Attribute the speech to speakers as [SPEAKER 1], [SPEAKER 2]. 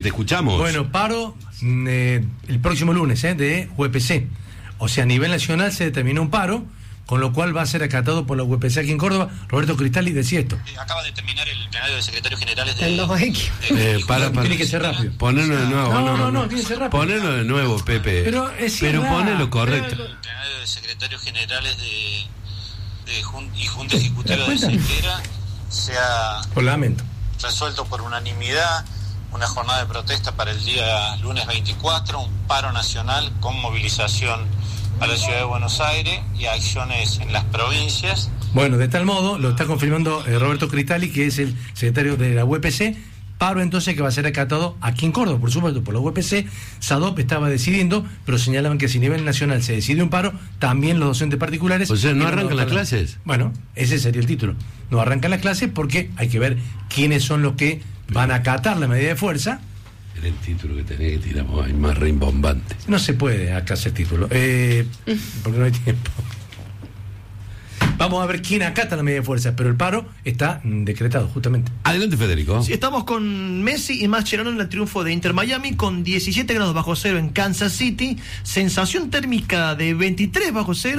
[SPEAKER 1] Te escuchamos.
[SPEAKER 2] Bueno, paro el próximo lunes de UPC. O sea, a nivel nacional se determinó un paro, con lo cual va a ser acatado por la UPC aquí en Córdoba. Roberto Cristalli decía esto.
[SPEAKER 3] Acaba de terminar el plenario de secretarios generales de...
[SPEAKER 2] Tiene que ser rápido.
[SPEAKER 1] Ponelo de nuevo.
[SPEAKER 2] No, tiene que ser rápido.
[SPEAKER 1] Ponelo de nuevo, Pepe.
[SPEAKER 2] Pero
[SPEAKER 1] ponelo correcto.
[SPEAKER 3] El plenario de secretarios generales y Junta Ejecutiva de Sequera se ha resuelto por unanimidad una jornada de protesta para el día lunes 24, un paro nacional con movilización a la ciudad de Buenos Aires y acciones en las provincias.
[SPEAKER 2] Bueno, de tal modo, lo está confirmando Roberto Cristalli, que es el secretario de la UPC. Paro entonces que va a ser acatado aquí en Córdoba, por supuesto, por la UPC. SADOP estaba decidiendo, pero señalaban que si a nivel nacional se decide un paro, también los docentes particulares...
[SPEAKER 1] O sea, ¿no arrancan las clases?
[SPEAKER 2] Bueno, ese sería el título. No arrancan las clases porque hay que ver quiénes son los que van a acatar la medida de fuerza.
[SPEAKER 1] Era el título que tenés que tirar vos, hay más rimbombante.
[SPEAKER 2] No se puede acá hacer título, porque no hay tiempo. Vamos a ver quién acata la medida de fuerza, pero el paro está decretado, justamente.
[SPEAKER 1] Adelante, Federico.
[SPEAKER 4] Sí, estamos con Messi y Mascherano en el triunfo de Inter Miami, con 17 grados bajo cero en Kansas City, sensación térmica de 23 bajo cero.